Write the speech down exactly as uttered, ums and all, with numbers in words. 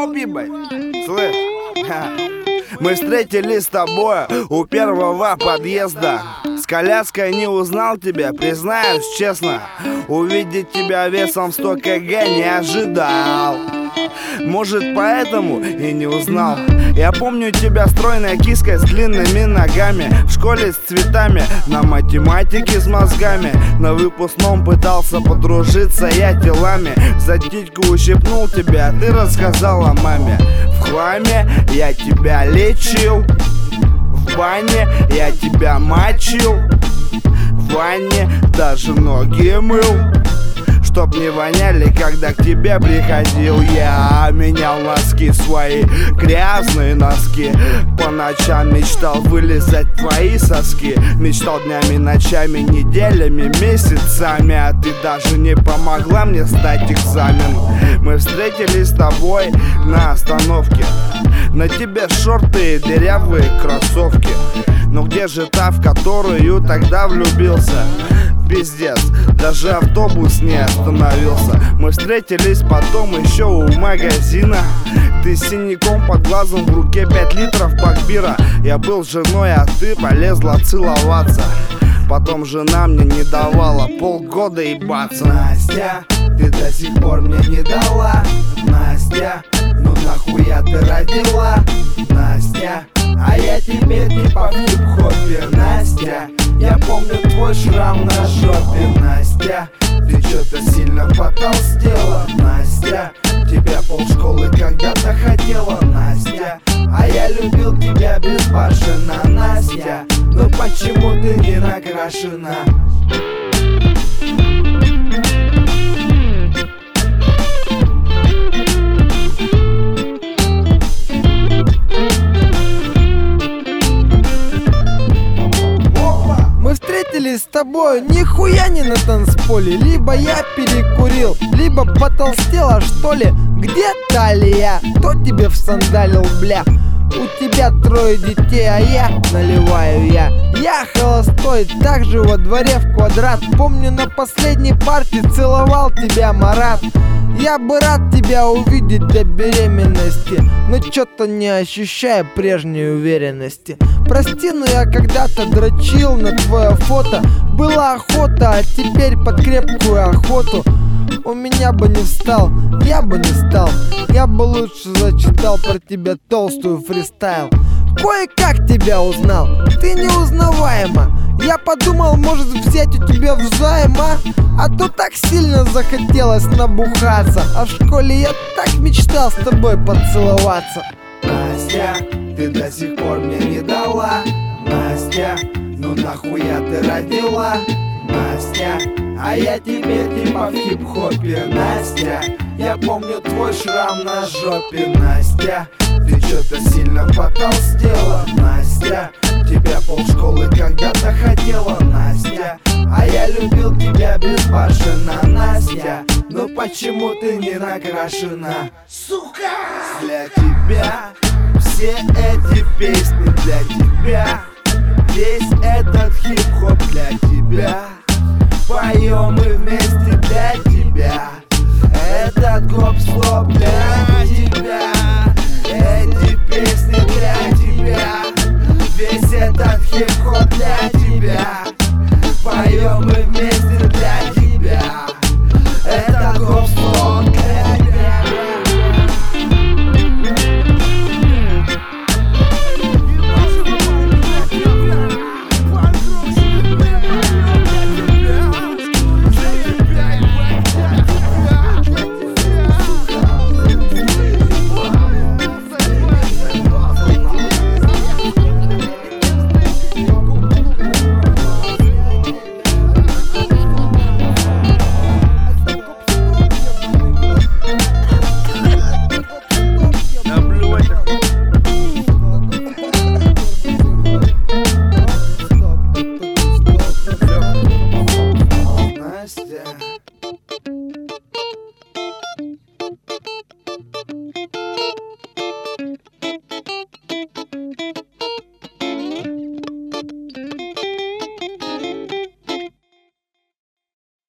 стоп, ебать. Слышь? Мы встретились с тобой у первого подъезда. С коляской не узнал тебя, признаюсь честно. Увидеть тебя весом сто килограмм не ожидал. Может, поэтому и не узнал. Я помню тебя стройной киской с длинными ногами, в школе с цветами, на математике с мозгами. На выпускном пытался подружиться я телами. За титьку ущипнул тебя, ты рассказала маме. В хламе я тебя лечил, в бане я тебя мочил, в ванне даже ноги мыл, чтоб не воняли, когда к тебе приходил. Я менял носки свои, грязные носки. По ночам мечтал вылизать твои соски. Мечтал днями, ночами, неделями, месяцами. А ты даже не помогла мне сдать экзамен. Мы встретились с тобой на остановке. На тебе шорты и дырявые кроссовки. Но где же та, в которую тогда влюбился? Пиздец, даже автобус не остановился. Мы встретились потом еще у магазина. Ты с синяком под глазом, в руке пять литров бакбира. Я был женой, а ты полезла целоваться. Потом жена мне не давала полгода ебаться. Настя, ты до сих пор мне не дала. Настя, ну нахуя ты родила? Настя, а я теперь не по хип-хопе. Настя, я помню твой шрам на жопе. Настя, ты чё-то сильно потолстела. Настя, тебя полшколы когда-то хотела. Настя, а я любил тебя безбашенно. Настя, ну почему ты не накрашена? С тобой нихуя не на танцполе. Либо я перекурил, либо потолстела, что ли. Где талия? Кто тебе всандалил, бля? У тебя трое детей, а я наливаю я. Я холостой, также во дворе в квадрат. Помню, на последней партии целовал тебя, Марат. Я бы рад тебя увидеть до беременности, но чё-то не ощущаю прежней уверенности. Прости, но я когда-то дрочил на твое фото. Была охота, а теперь под крепкую охоту. У меня бы не встал, я бы не стал. Я бы лучше зачитал про тебя толстую фристайл. Кое-как тебя узнал, ты неузнаваема. Я подумал, может взять у тебя взаим, а? А то так сильно захотелось набухаться. А в школе я так мечтал с тобой поцеловаться. Настя, ты до сих пор мне не дала. Настя, ну нахуя ты родила? Настя, а я теперь типа в хип-хопе. Настя, я помню твой шрам на жопе. Настя, ты чё-то сильно потолстела. Настя, тебя полшколы когда-то хотела. Настя, а я любил тебя безбашенно. Настя, ну почему ты не накрашена? Сука! Для тебя все эти песни, для тебя весь этот хип-хоп, для тебя поем мы вместе, для тебя этот гоп-стоп, для тебя эти песни, для тебя весь этот хип-хоп, для тебя.